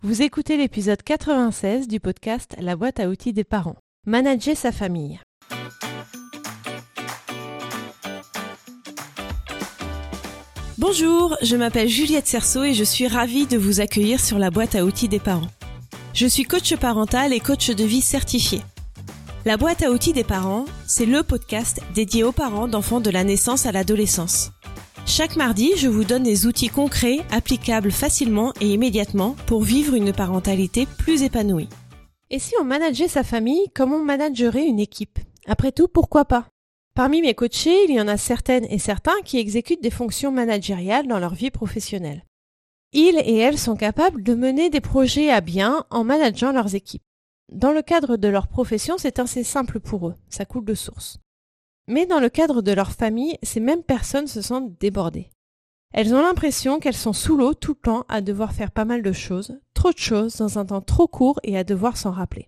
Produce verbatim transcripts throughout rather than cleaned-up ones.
Vous écoutez l'épisode quatre-vingt-seize du podcast La boîte à outils des parents. Manager sa famille. Bonjour, je m'appelle Juliette Cerceau et je suis ravie de vous accueillir sur la boîte à outils des parents. Je suis coach parental et coach de vie certifié. La boîte à outils des parents, c'est le podcast dédié aux parents d'enfants de la naissance à l'adolescence. Chaque mardi, je vous donne des outils concrets, applicables facilement et immédiatement pour vivre une parentalité plus épanouie. Et si on manageait sa famille comme on managerait une équipe ? Après tout, pourquoi pas ? Parmi mes coachés, il y en a certaines et certains qui exécutent des fonctions managériales dans leur vie professionnelle. Ils et elles sont capables de mener des projets à bien en manageant leurs équipes. Dans le cadre de leur profession, c'est assez simple pour eux, ça coule de source. Mais dans le cadre de leur famille, ces mêmes personnes se sentent débordées. Elles ont l'impression qu'elles sont sous l'eau tout le temps à devoir faire pas mal de choses, trop de choses dans un temps trop court et à devoir s'en rappeler.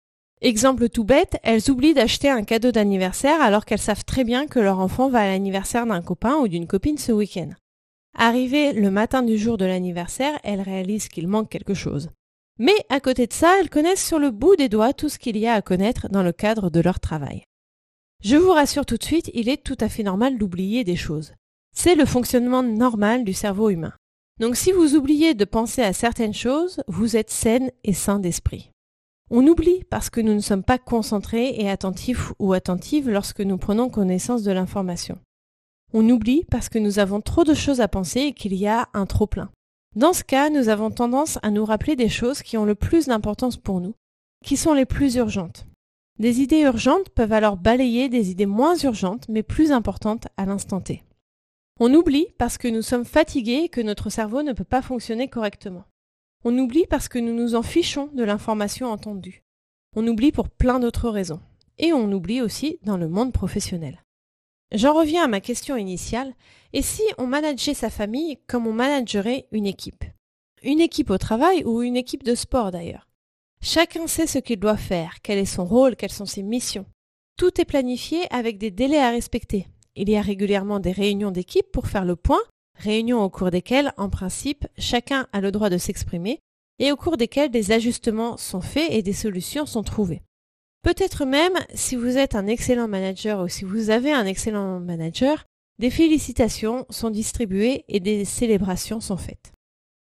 Exemple tout bête, elles oublient d'acheter un cadeau d'anniversaire alors qu'elles savent très bien que leur enfant va à l'anniversaire d'un copain ou d'une copine ce week-end. Arrivées le matin du jour de l'anniversaire, elles réalisent qu'il manque quelque chose. Mais à côté de ça, elles connaissent sur le bout des doigts tout ce qu'il y a à connaître dans le cadre de leur travail. Je vous rassure tout de suite, il est tout à fait normal d'oublier des choses. C'est le fonctionnement normal du cerveau humain. Donc si vous oubliez de penser à certaines choses, vous êtes saine et sain d'esprit. On oublie parce que nous ne sommes pas concentrés et attentifs ou attentives lorsque nous prenons connaissance de l'information. On oublie parce que nous avons trop de choses à penser et qu'il y a un trop-plein. Dans ce cas, nous avons tendance à nous rappeler des choses qui ont le plus d'importance pour nous, qui sont les plus urgentes. Des idées urgentes peuvent alors balayer des idées moins urgentes mais plus importantes à l'instant T. On oublie parce que nous sommes fatigués et que notre cerveau ne peut pas fonctionner correctement. On oublie parce que nous nous en fichons de l'information entendue. On oublie pour plein d'autres raisons. Et on oublie aussi dans le monde professionnel. J'en reviens à ma question initiale. Et si on manageait sa famille comme on managerait une équipe ? Une équipe au travail ou une équipe de sport d'ailleurs. Chacun sait ce qu'il doit faire, quel est son rôle, quelles sont ses missions. Tout est planifié avec des délais à respecter. Il y a régulièrement des réunions d'équipe pour faire le point, réunions au cours desquelles, en principe, chacun a le droit de s'exprimer et au cours desquelles des ajustements sont faits et des solutions sont trouvées. Peut-être même, si vous êtes un excellent manager ou si vous avez un excellent manager, des félicitations sont distribuées et des célébrations sont faites.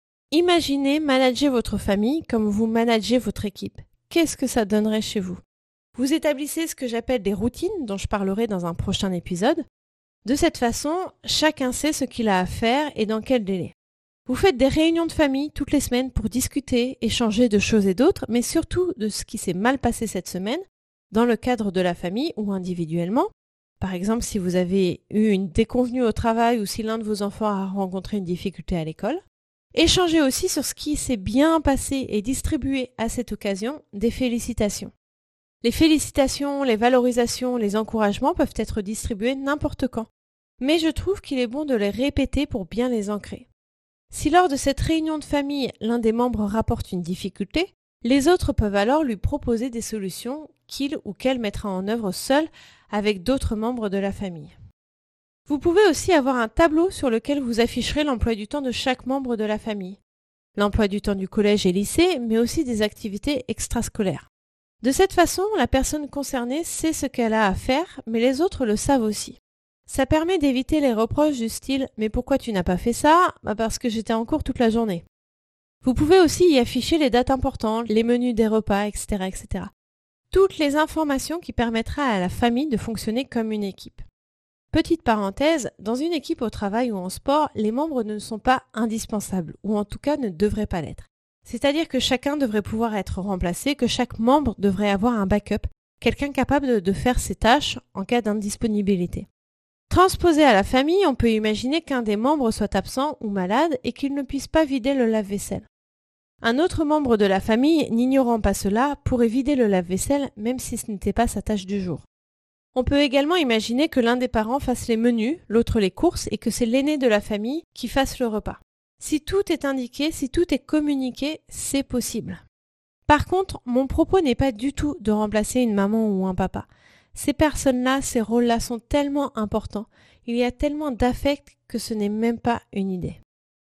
Imaginez manager votre famille comme vous managez votre équipe. Qu'est-ce que ça donnerait chez vous ? Vous établissez ce que j'appelle des routines, dont je parlerai dans un prochain épisode. De cette façon, chacun sait ce qu'il a à faire et dans quel délai. Vous faites des réunions de famille toutes les semaines pour discuter, échanger de choses et d'autres, mais surtout de ce qui s'est mal passé cette semaine, dans le cadre de la famille ou individuellement. Par exemple, si vous avez eu une déconvenue au travail ou si l'un de vos enfants a rencontré une difficulté à l'école. Échangez aussi sur ce qui s'est bien passé et distribuez à cette occasion des félicitations. Les félicitations, les valorisations, les encouragements peuvent être distribués n'importe quand. Mais je trouve qu'il est bon de les répéter pour bien les ancrer. Si lors de cette réunion de famille, l'un des membres rapporte une difficulté, les autres peuvent alors lui proposer des solutions qu'il ou qu'elle mettra en œuvre seul avec d'autres membres de la famille. Vous pouvez aussi avoir un tableau sur lequel vous afficherez l'emploi du temps de chaque membre de la famille. L'emploi du temps du collège et lycée, mais aussi des activités extrascolaires. De cette façon, la personne concernée sait ce qu'elle a à faire, mais les autres le savent aussi. Ça permet d'éviter les reproches du style « Mais pourquoi tu n'as pas fait ça ? Bah parce que j'étais en cours toute la journée. » Vous pouvez aussi y afficher les dates importantes, les menus des repas, et cetera, et cetera. Toutes les informations qui permettraient à la famille de fonctionner comme une équipe. Petite parenthèse, dans une équipe au travail ou en sport, les membres ne sont pas indispensables, ou en tout cas ne devraient pas l'être. C'est-à-dire que chacun devrait pouvoir être remplacé, que chaque membre devrait avoir un backup, quelqu'un capable de, de faire ses tâches en cas d'indisponibilité. Transposé à la famille, on peut imaginer qu'un des membres soit absent ou malade et qu'il ne puisse pas vider le lave-vaisselle. Un autre membre de la famille, n'ignorant pas cela, pourrait vider le lave-vaisselle même si ce n'était pas sa tâche du jour. On peut également imaginer que l'un des parents fasse les menus, l'autre les courses et que c'est l'aîné de la famille qui fasse le repas. Si tout est indiqué, si tout est communiqué, c'est possible. Par contre, mon propos n'est pas du tout de remplacer une maman ou un papa. Ces personnes-là, ces rôles-là sont tellement importants, il y a tellement d'affect que ce n'est même pas une idée.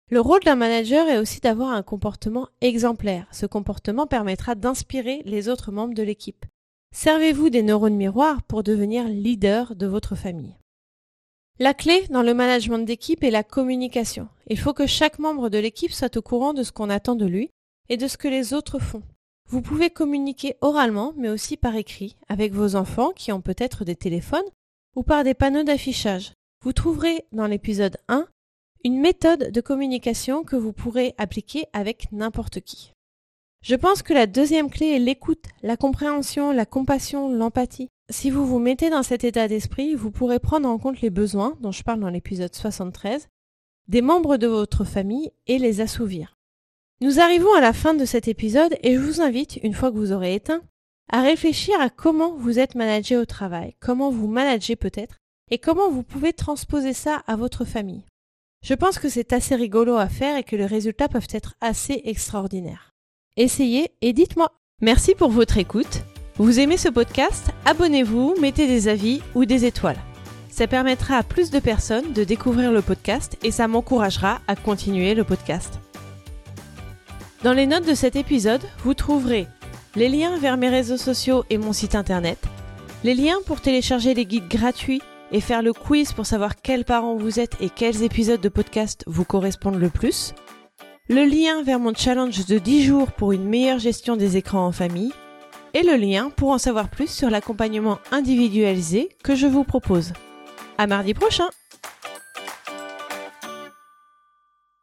Le rôle d'un manager est aussi d'avoir un comportement exemplaire. Ce comportement permettra d'inspirer les autres membres de l'équipe. Servez-vous des neurones miroirs pour devenir leader de votre famille. La clé dans le management d'équipe est la communication. Il faut que chaque membre de l'équipe soit au courant de ce qu'on attend de lui et de ce que les autres font. Vous pouvez communiquer oralement, mais aussi par écrit, avec vos enfants qui ont peut-être des téléphones ou par des panneaux d'affichage. Vous trouverez dans l'épisode un une méthode de communication que vous pourrez appliquer avec n'importe qui. Je pense que la deuxième clé est l'écoute, la compréhension, la compassion, l'empathie. Si vous vous mettez dans cet état d'esprit, vous pourrez prendre en compte les besoins, dont je parle dans l'épisode soixante-treize, des membres de votre famille et les assouvir. Nous arrivons à la fin de cet épisode et je vous invite, une fois que vous aurez éteint, à réfléchir à comment vous êtes managé au travail, comment vous managez peut-être, et comment vous pouvez transposer ça à votre famille. Je pense que c'est assez rigolo à faire et que les résultats peuvent être assez extraordinaires. Essayez et dites-moi. Merci pour votre écoute. Vous aimez ce podcast? Abonnez-vous, mettez des avis ou des étoiles. Ça permettra à plus de personnes de découvrir le podcast et ça m'encouragera à continuer le podcast. Dans les notes de cet épisode, vous trouverez les liens vers mes réseaux sociaux et mon site internet, les liens pour télécharger les guides gratuits et faire le quiz pour savoir quels parents vous êtes et quels épisodes de podcast vous correspondent le plus, le lien vers mon challenge de dix jours pour une meilleure gestion des écrans en famille et le lien pour en savoir plus sur l'accompagnement individualisé que je vous propose. À mardi prochain!